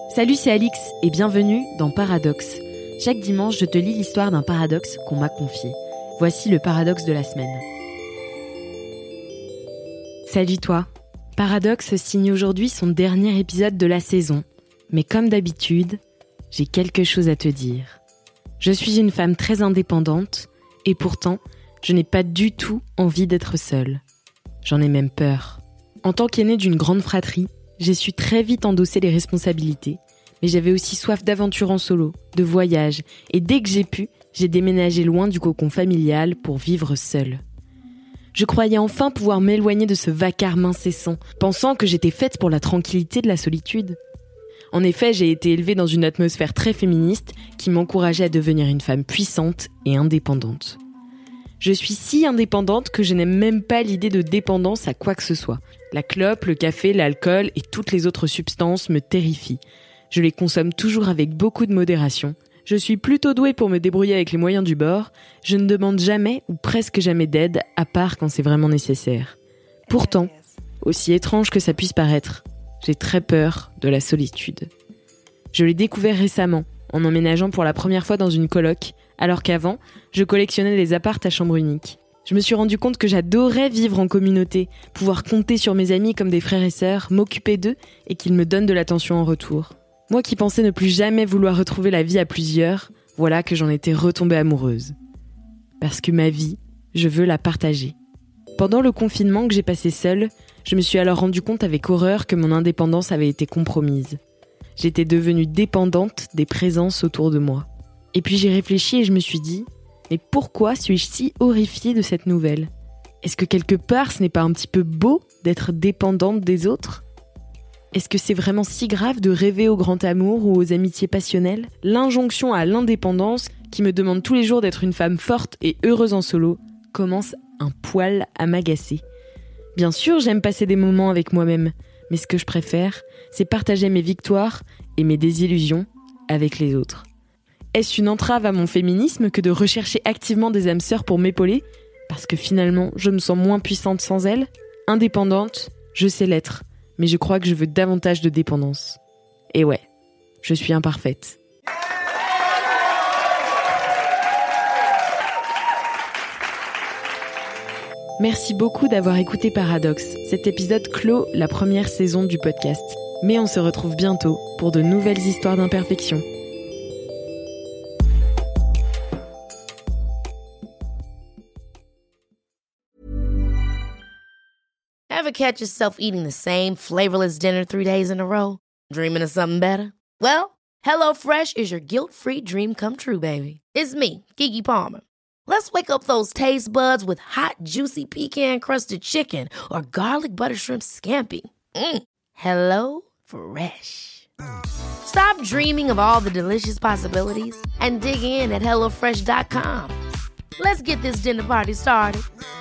Salut, c'est Alix et bienvenue dans Paradoxe. Chaque dimanche, je te lis l'histoire d'un paradoxe qu'on m'a confié. Voici le paradoxe de la semaine. Salut toi. Paradoxe signe aujourd'hui son dernier épisode de la saison. Mais comme d'habitude, j'ai quelque chose à te dire. Je suis une femme très indépendante et pourtant, je n'ai pas du tout envie d'être seule. J'en ai même peur. En tant qu'aînée d'une grande fratrie, j'ai su très vite endosser les responsabilités, mais j'avais aussi soif d'aventure en solo, de voyage, et dès que j'ai pu, j'ai déménagé loin du cocon familial pour vivre seule. Je croyais enfin pouvoir m'éloigner de ce vacarme incessant, pensant que j'étais faite pour la tranquillité de la solitude. En effet, j'ai été élevée dans une atmosphère très féministe qui m'encourageait à devenir une femme puissante et indépendante. Je suis si indépendante que je n'aime même pas l'idée de dépendance à quoi que ce soit. La clope, le café, l'alcool et toutes les autres substances me terrifient. Je les consomme toujours avec beaucoup de modération. Je suis plutôt douée pour me débrouiller avec les moyens du bord. Je ne demande jamais ou presque jamais d'aide, à part quand c'est vraiment nécessaire. Pourtant, aussi étrange que ça puisse paraître, j'ai très peur de la solitude. Je l'ai découvert récemment, en emménageant pour la première fois dans une coloc, alors qu'avant, je collectionnais les apparts à chambre unique. Je me suis rendu compte que j'adorais vivre en communauté, pouvoir compter sur mes amis comme des frères et sœurs, m'occuper d'eux et qu'ils me donnent de l'attention en retour. Moi qui pensais ne plus jamais vouloir retrouver la vie à plusieurs, voilà que j'en étais retombée amoureuse. Parce que ma vie, je veux la partager. Pendant le confinement que j'ai passé seule, je me suis alors rendu compte avec horreur que mon indépendance avait été compromise. J'étais devenue dépendante des présences autour de moi. Et puis j'ai réfléchi et je me suis dit, mais pourquoi suis-je si horrifiée de cette nouvelle ? Est-ce que quelque part ce n'est pas un petit peu beau d'être dépendante des autres ? Est-ce que c'est vraiment si grave de rêver au grand amour ou aux amitiés passionnelles ? L'injonction à l'indépendance, qui me demande tous les jours d'être une femme forte et heureuse en solo, commence un poil à m'agacer. Bien sûr, j'aime passer des moments avec moi-même, mais ce que je préfère, c'est partager mes victoires et mes désillusions avec les autres. Est-ce une entrave à mon féminisme que de rechercher activement des âmes sœurs pour m'épauler ? Parce que finalement, je me sens moins puissante sans elles ? Indépendante, je sais l'être, mais je crois que je veux davantage de dépendance. Et ouais, je suis imparfaite. Merci beaucoup d'avoir écouté Paradoxe. Cet épisode clôt la première saison du podcast. Mais on se retrouve bientôt pour de nouvelles histoires d'imperfection. Ever catch yourself eating the same flavorless dinner 3 days in a row? Dreaming of something better? Well, HelloFresh is your guilt-free dream come true, baby. It's me, Keke Palmer. Let's wake up those taste buds with hot, juicy pecan-crusted chicken or garlic butter shrimp scampi. Hello Fresh. Stop dreaming of all the delicious possibilities and dig in at HelloFresh.com. Let's get this dinner party started.